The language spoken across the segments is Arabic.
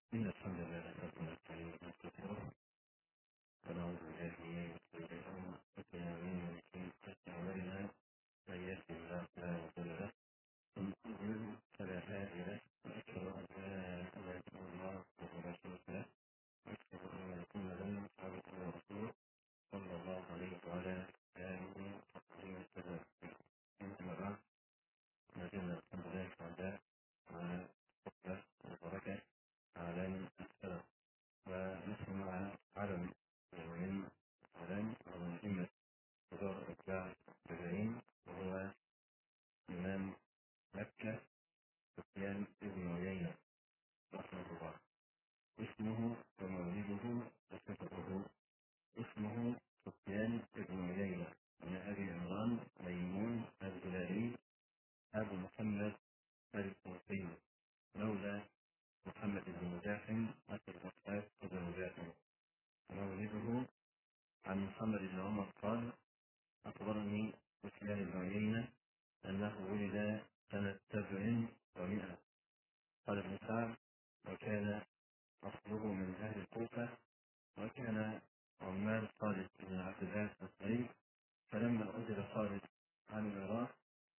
إن الحمد لله نحمده ونستعينه ونستغفره ونعوذ بالله من شرور أنفسنا ومن سيئات أعمالنا. من يهده الله فلا مضل له ومن يضلل فلا هادي له. وأشهد أن لا إله إلا الله وحده لا شريك له وأشهد أن محمدا عبده ورسوله صلى الله عليه وعلى آله وصحبه وسلم. أما بعد، ما زلنا الحمد لله سعداء على الصحبة والبركة أعلام السلام، ونحن مع علم من علم ومهمة حضور أتباع التابعين، وهو إمام مكة سفيان بن عيينة رحمه الله. اسمه ومولده وصفته: اسمه سفيان بن عيينة بن أبي عمران ميمون الهلالي أبو محمد الكوفي، مولى محمد بن مزاحم أخي الخطاب بن مزاحم. مولده عن محمد بن عمر قال: أخبرني سفيان بن عيينة أنه ولد سنة 700. قال ابن سعد: وكان أصله من أهل الكوفة، وكان عمال خالد بن عبد الله الصريف. فلما أجل خالد عن العراق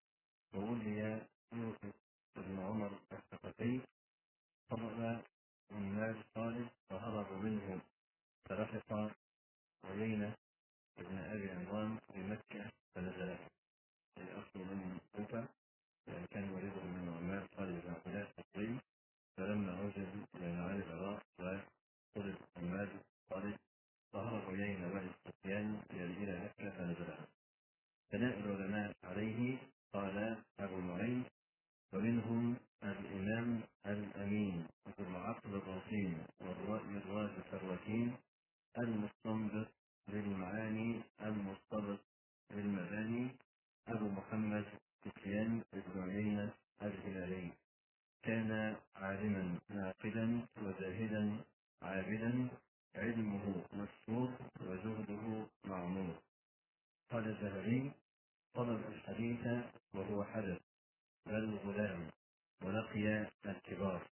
وولي يوسف بن عمر الثقفي، طلب عمال خالد فهربوا منه، فلحق عيينة بن أبي عمران في مكة فنزل. الأصل من الكوفة، يعني كان ولده من عمال خالد بن عبد الله الصقلي. فلما عزل إلى معالي العراق وطلب عمال خالد، ظهر عيينة بن سفيان إلى مكة فنزلها. ثناء العلماء عليه: قال أبو نعيم: ومنهم الإمام الأمين ذو العقل الرصين والرأي الراجح الركين، المستنبط للمعاني المستبط للمباني، أبو محمد سفيان بن عيينة الهلالي. كان عالما عاقلا وزاهدا عابدا، علمه مشهور وزهده معمور. قال الذهبي: طلب الحديث وهو حدث بل غلام، ولقي الكبار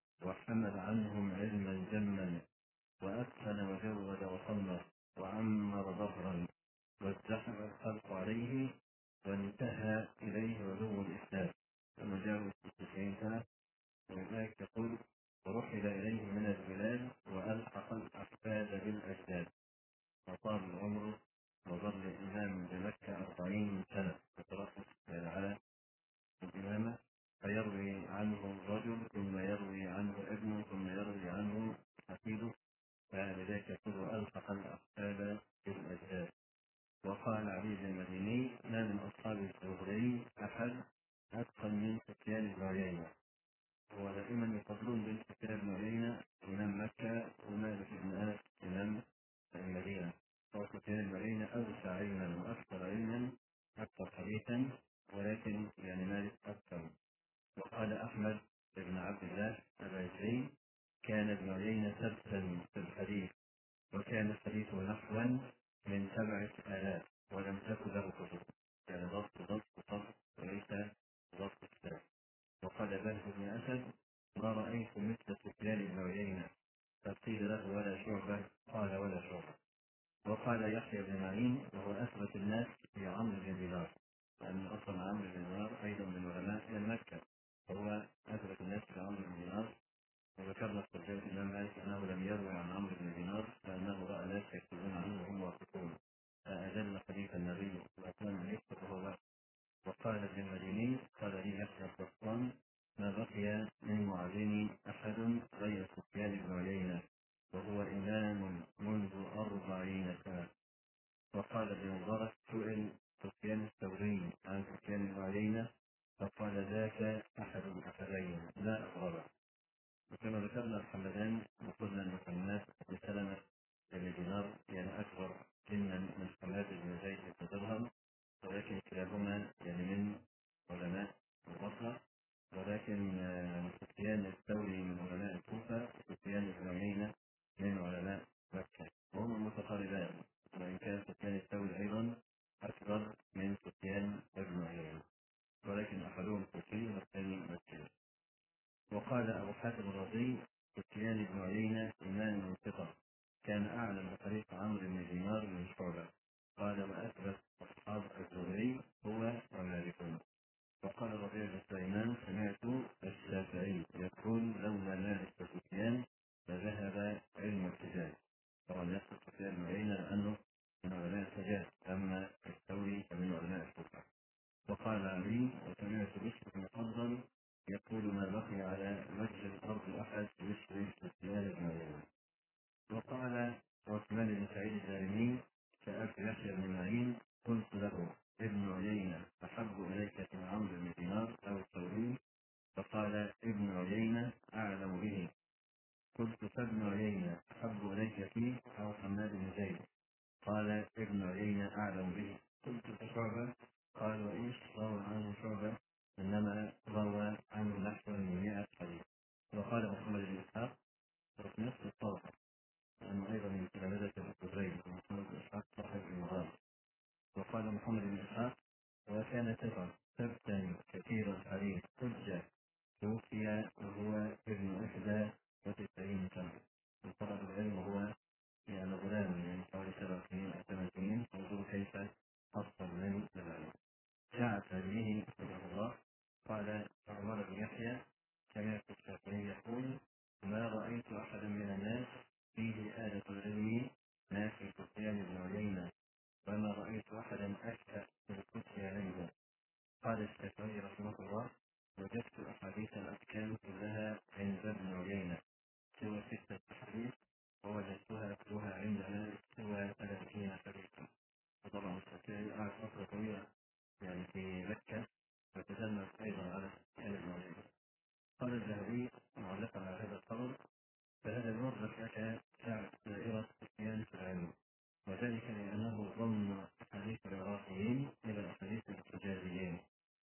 وحمل عنهم علما جما، وأكفل وجود وصنف وعمر ظهرا، وازدحم الخلق عليه، وانتهى إليه علو الإسلام ومجاوز 90 سنة. ولذلك يقول: ورحل إليه من البلاد وألحق الأحفاد بالأجداد، وطال العمر وظل الإمام بمكة 40 سنة يترأس على الإمامة، فيروي عنه رجل ثم يروي عنه ابنه ثم يروي عنه حفيده، فلذلك يقول: ألحق الأحفاد بالأجداد. وقال علي بن المديني: ما من أصحاب الزهري أحد أتقن من سفيان بن عيينة. هو دائما يفضلون بن سفيان بن عيينة إمام مكة ومالك بن أنس إمام المدينة. وسفيان بن عيينة أوسع علما وأكثر علما، أكثر حديثا، ولكن يعني مالك أكثر. وقال أحمد بن عبد الله العزري: كان ابن عيينة سبتا في الحديث، وكان حديثه نحوا من 7000، ولم تكن له كتب. كان ضبط وليس ضبط كتاب. وقال بهز بن أسد: ما رأيت مثل سفيان بن عيينة. فقيل له: ولا شعبة؟ قال: ولا شعبة. وقال يحيى بن معين: وهو أثبت الناس في عمرو بن دينار، لأن أصلا عمرو بن دينار أيضا من علماء من مكة، فهو أثبت الناس في عمرو بن دينار. وذكرنا في ترجمة الإمام مالك أنه لم يروي عن عمرو بن دينار لأنه رأى ناس يكتبون عنه وهم واثقون، فأجل حديث النبي وأكرم أن يكتب وهو. وقال ابن المديني: قال لي يحيى القطان: ما بقي من معلمي أحد غير سفيان بن عيينة، وهو إمام منذ 40 سنة. وقال ابن مبارك: سئل سفيان الثوري عن سفيان بن عيينة فقال: ذاك أحد الأحدين لا أغرب. وكما ذكرنا الحمدان وقلنا أن الناس بسلمة بن دينار يعني أكبر سنا من حماد بن زيد بن درهم، ولكن كلاهما يعني من علماء البصرة. ولكن سفيان الثوري من علماء الكوفة، وسفيان بن عيينة من علماء مكة، وهما متقاربان، وإن كان سفيان الثوري أيضا أكبر من سفيان بن عيينة، ولكن أحدهم كوفي والثاني مكي. وقال أبو حاتم الرازي: سفيان بن عيينة إمام ثقة، كان أعلم بطريق عمرو بن دينار من شعبة. قال: وأثبت أصحاب الزهري هو ومالك. وقال ربيع بن سليمان: سمعت الشافعي يقول: لولا مالك وسفيان لذهب علم الحجاز. طبعا يقصد سفيان بن عيينة لأنه من علماء الحجاز، أما الثوري فمن علماء الكوفة. وقال علي: وسمعت بشر بن المفضل يقول: ما بقي على وجه الأرض أحد بشر سفيان بن عيينة. وقال عثمان بن سعيد الدارمي: سألت يحيى بن معين قلت له: ابن عيينة أحب إليك من عمرو بن دينار أو الثوري؟ فقال: ابن عيينة أعلم به. قلت: فابن عيينة أحب إليك فيه أو حماد بن زيد؟ قال: ابن عيينة أعلم به. قلت: فشعبة؟ قال: وإيش روى عنه شعبة؟ إنما روى عنه نحو من 100 حديث. وقال محمد بن إسحاق وفي نفس الطبقة، لأنه أيضا من تلامذة الزهري محمد بن إسحاق صاحب المغازي. وقال محمد بن إسحاق: وكان ثقة ثبتا كثير الحديث حجة، توفي وهو ابن 91 سنة. وطلب العلم هو يعني غلام، يعني حوالي 7 سنين أو 8 سنين. فانظروا كيف أفضل من العلم. جاءت هذه رحمه الله. قال عمر بن يحيى: سمعت الشافعي يقول: ما رأيت أحدا من الناس فيه آلة العلم ما في سفيان بن عيينة، وما رأيت أحدا أشهى في الفتيا منه. قال الشافعي رحمه الله: وجدت أحاديث الأحكام كلها عند ابن عيينة سوى 6 أحاديث، ووجدتها كلها عندنا سوى 30 حديثا. وطبعا الشافعي قعد فترة طويلة يعني في مكة، وتجنب أيضا على سفيان بن عيينة. قال الذهبي معلقا على هذا القول: فهذا يوضح لك دائرة سفيان في العلم، وذلك لأنه ضم أحاديث العراقيين إلى أحاديث الحجازيين،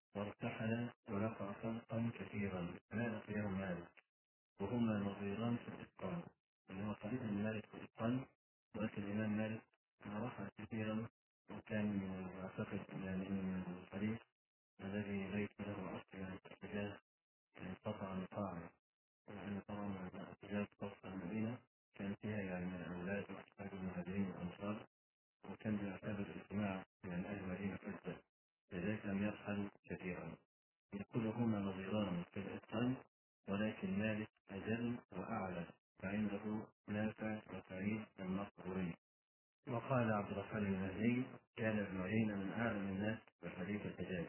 وارتحل ولقى خلقا كثيرا ما لقيهم مالك، وهما نظيران في الإتقان. اللي هو قريب من مالك في الإتقان، ولكن الإمام مالك رحل كثيرا، وكان من أعتقد يعني من الحديث الذي ليس له أصل من الحجاز انقطع نقاعا. لأن طبعا الحجاز وسط المدينة كان فيها يعني أولاد وأحفاد المهاجرين والأنصار، وكان بيعتبر الاجتماع من أهل المدينة حجة، لذلك لم يرحل كثيرا. يقول: هما نظيران في الإتقان، ولكن مالك أجل وأعلى، فعنده نافع وسعيد المقبورين. وقال عبد الرحمن المهدي: كان ابن عيينة من أعلم الناس بحديث الحجاز.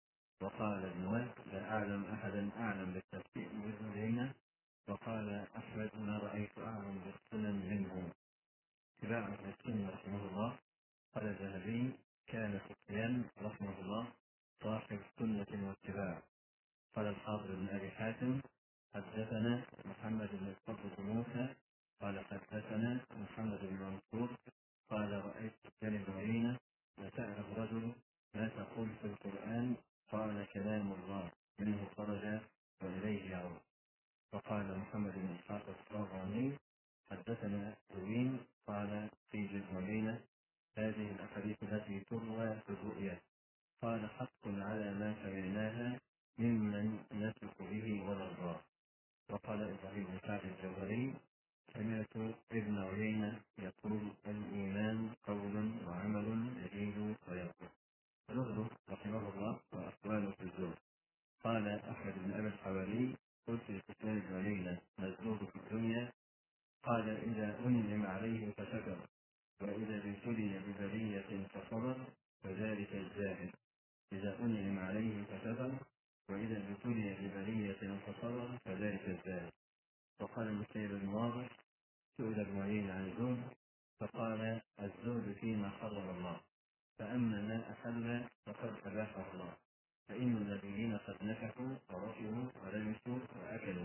وقال ابن وهب: لا أعلم أحدا أعلم بالتفسير من ابن عيينة. وقال أحمد: ما رأيت أعلم بالسنن منه. اتباعا للسنة رحمه الله. قال الذهبي: كان سفيان رحمه الله صاحب سنة واتباع. قال الحافظ بن أبي حاتم: حدثنا محمد بن الفضل بن موسى قال حدثنا محمد بن منصور قال: رأيت سفيان بن عيينة فسأله رجل: ما تقول في القرآن؟ قال: كلام الله، منه خرج وإليه يعود. وقال محمد بن إسحاق الصاغاني: حدثنا زوين قال في جزمين: هذه الأحاديث التي تروى في الرؤيا. قال: حق على ما سمعناها ممن نثق به ولا الله. وقال إبراهيم بن سعد الجوهري: سمعت ابن عيينة يقول: الإيمان قول وعمل يزيد وينقص. زهد رحمه الله وأقواله في الزهد. قال أحمد بن أبي الحواري: قلت لسفيان بن عيينة: ما الزهد في الدنيا؟ قال: إذا أنعم عليه فشكر، وإذا ابتلي ببلية فصبر فذلك الزاهد. إذا أنعم عليه فشكر، وإذا ابتلي ببلية فصبر فذلك الزاهد. وقال المسيب بن واضح: سئل ابن عيينة عن الزهد فقال: الزهد فيما حرم الله، فأما ما أحل فقد أباحه الله، فإن الذين قد نكحوا ورفضوا ولبسوا وأكلوا.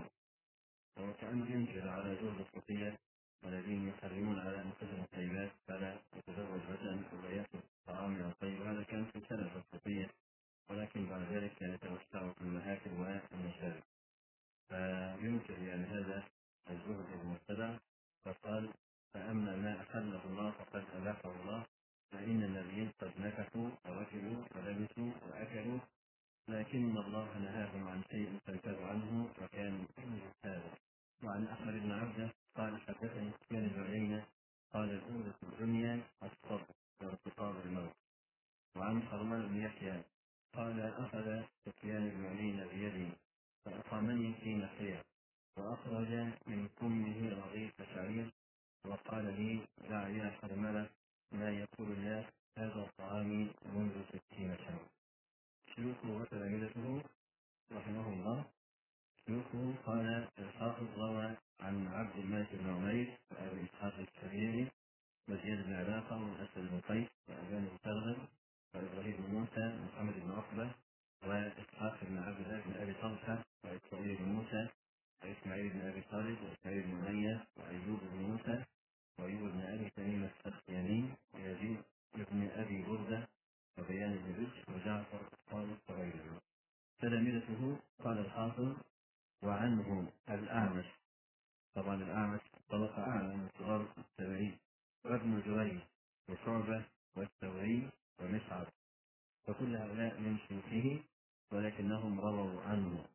وكأنه ينكر على زهد الصوفية والذين يحرمون على أنفسهم الطيبات فلا يتزوج مثلا ويأكل الطعام الطيب. هذا كان في سلف الصوفية، ولكن بعد ذلك يتوسع في المآكل والمشارب، فينكر يعني هذا الزهد المبتدع. فقال: فأما ما أحله الله فقد أباحه الله، فإن الذين قد نكحوا وركبوا ولبسوا وأكلوا، لكن الله نهاهم عن شيء فانتهوا عنه وكانوا هذا. وعن وعن أحمد بن عبده قال حدثني سفيان بن عيينة قال الأولى في الدنيا الصبر وارتقاب الموت. وعن حرمان بن يحيى قال أخذ سفيان بن عيينة بيدي فأقامني في ناحية وأخرج من كمه رغيف شعير وقال لي دع يا حرملة ما يقول الناس هذا طعامي منذ 60 سنة. شيوخه وتلامذته رحمه الله. شيوخه قال الحافظ روى عن عبد الملك بن عمير وأبي إسحاق الكبير وزياد بن علاقة وأسد بن قيس وأبان بن تغلب وإبراهيم بن موسى ومحمد بن عقبة وإسحاق بن عبد الله بن أبي طلحة وإسماعيل بن موسى وإسماعيل بن أبي خالد وإسماعيل بن أمية وأيوب بن موسى وأيوب بن أبي تميم السختياني ويزيد بن أبي بردة وبيان بن بشر وجعفر الصادق وغيرهم. تلامذته قال الحافظ وعنه الأعمش. طبعا الأعمش طبقة أعلى من صغار التابعين، وابن جريج وشعبة والثوري ومسعر، وكل هؤلاء من شيوخه ولكنهم رووا عنه،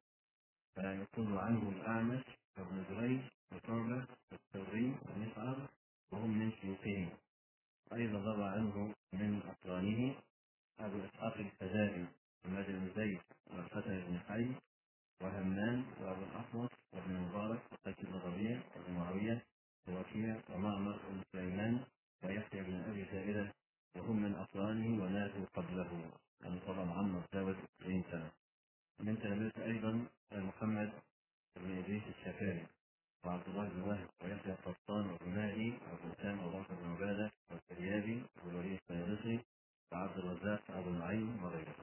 فيقول عنه الأعمش وابن جريج وشعبة والثوري ومسعر وهم من شيوخه. أيضا روى عنه من أقرانه أبو إسحاق الفزاري وماد بن زيد والفتى بن حي وهمام وأبو الأحوص وابن مبارك وقيس بن ربيع وابن معاوية ووكيع ومعمر بن سليمان ويحيى بن أبي زائدة وهم من أقرانه ونادوا قبله، يعني طبعا عمر تجاوز 20 سنة. من تلامذته أيضا محمد بن إدريس الشافعي وعبد الله بن وهب ويحيى القطان والرمادي وأبو أسامة وبكر بن عبادة والفريابي والوليد الصيادسي وعبد الرزاق أبو العين وغيرهم.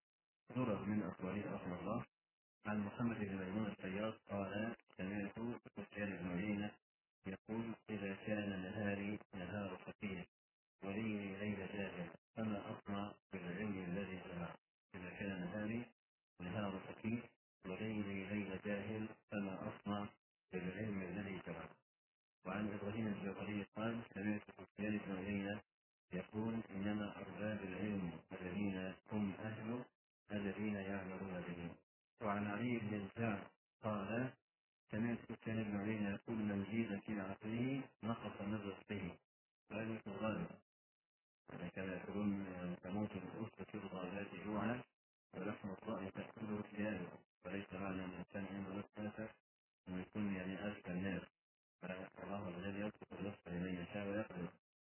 سورة من أقواله رحمه الله. عن محمد بن ميمون الفياض قال سمعت سفيان بن عيينة يقول إذا كان نهاري نهار فقير وليلي ليل جاهل فما أصنع بالعلم الذي جمعت. إذا كان نهاري نهار فقير وليلي ليل جاهل فما أصنع بالعلم الذي جمعت. وعن إبراهيم الجوهري قال سمعت سفيان بن عيينة يقول إنما أرباب العلم الذين هم أهله الذين يعملون به. وعن علي بن الجعد قال سمعت سفيان بن عيينة يقول من زيد في عقله نقص من رزقه. وهذا في الغالب كما يقولون تموت الأسرة في الغابات جوعا ولحم الضأن تأكله الثياب، وليس معنى أن الإنسان عنده نفس أن يكون يعني أذكى الناس، فالله الذي يطلق الرزق لمن يشاء ويقدر.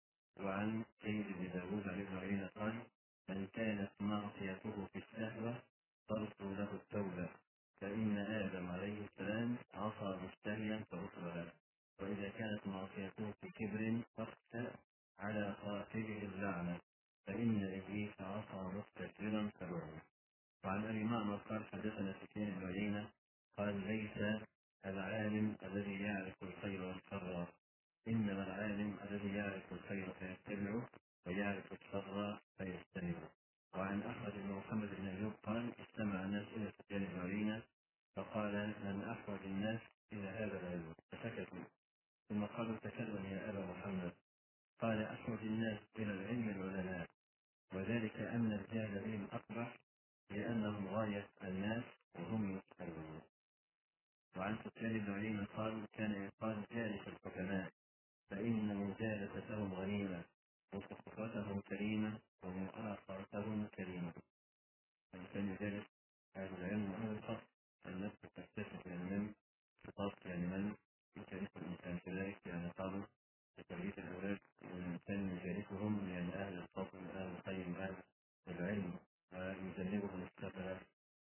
وعن سيد بن داود عن ابن عيينة قال من كانت معصيته في الشهوة ترسل له التوبة، فإن آدم عليه السلام عصى مشتهيا فرسلها، وإذا كانت معصيته في كبر فاخشى على صاحبه اللعنة، فإن إبليس عصى مستكبرا فلعنه. وعن ابي معمر قال حدثنا سفيان بن عيينة قال ليس العالم الذي يعرف الخير والشر، انما العالم الذي يعرف الخير فيتبعه ويعرف الشر فيجتنبه. وعن احمد بن محمد بن ايوب قال استمع الناس الى سفيان بن عيينة فقال من احوج الناس الى هذا العلم، فسكتوا ثم قالوا تكلم يا ابا محمد. قال احوج الناس الى العلم العلماء، وذلك أن الجهل بهم أقبح لأنهم غاية الناس وهم يسألون. وعن سفيان بن عيينة قال كان يقال جالس الحكماء فإن مجالستهم غنيمة وصحبتهم كريمة ومؤاخرتهم كريمة. الإنسان يجالس أهل العلم وأهل الفضل، النفس تكتشف من خطاب يعني من يجالس الإنسان كذلك يعني قالوا لتربية الأولاد الإنسان يجالسهم يعني أهل الفضل وأهل الخير وأهل العلم ويجنبهم السفر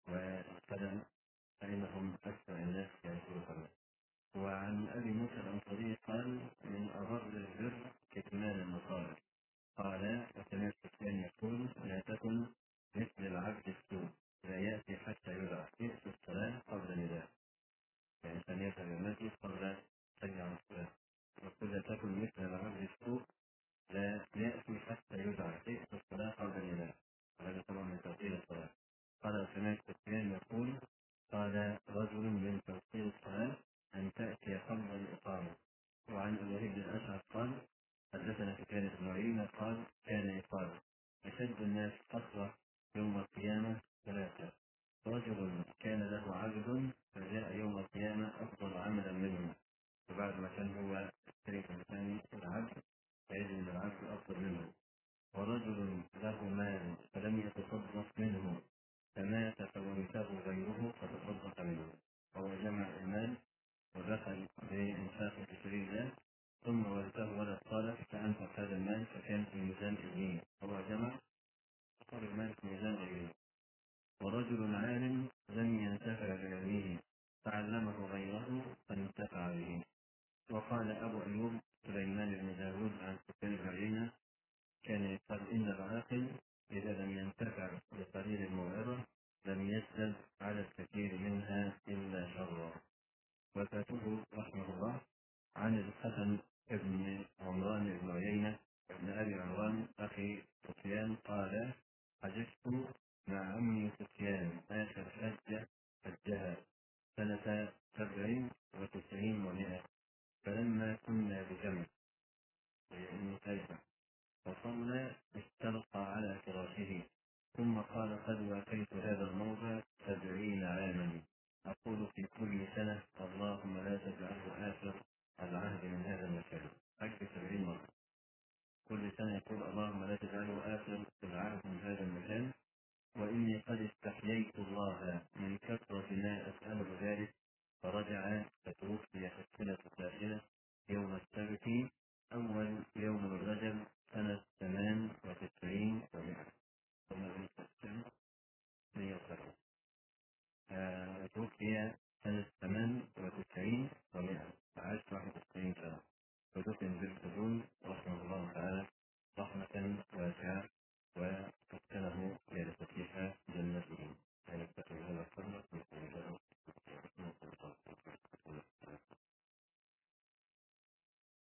والقدم فإنهم أكثر الناس يعرفون. وعن أبي موسى الأنصاري قال من أضر البر كتمان المصالح. قال وسمعت سفيان يقول لا تكن مثل العبد السوء لا يأتي حتى يدعى يأتي الصلاة قبل النداء، يعني الإنسان يذهب المسجد قبل تجمع الصلاة. وقل لا تكن مثل العبد السوء لا يأتي حتى يدعى يأتي الصلاة قبل النداء، وهذا طبعا من توقيت الصلاة. قال سمعت سفيان يقول قال رجل من توقيت الصلاة أن تأتي قبل الإقامة. وعن أبي بن الأشعث قال حدثنا سفيان بن عيينة قال كان يقال أشد الناس قسوة يوم القيامة ثلاثة: رجل كان له عبد فجاء يوم القيامة أفضل عملا منه عشان هو الشريك الثاني العبد، فيجب أن العبد أفضل منه. ورجل له مال فلم يتصدق منه فمات فورثه غيره فتصدق منه، هو جمع المال ودخل بإنفاق في سبيل الله ثم ورثه ولد صالح فأنفق هذا المال فكان في ميزان ابنه